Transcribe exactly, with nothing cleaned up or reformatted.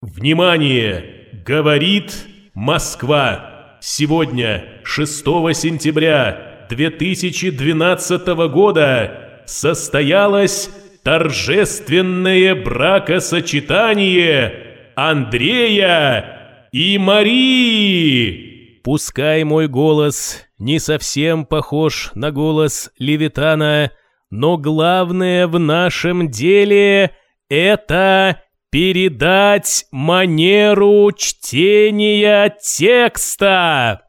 Внимание! Говорит Москва! Сегодня, шестого сентября две тысячи двенадцатого года, состоялось торжественное бракосочетание Андрея и Марии. Пускай мой голос не совсем похож на голос Левитана, но главное в нашем деле – это передать манеру чтения текста.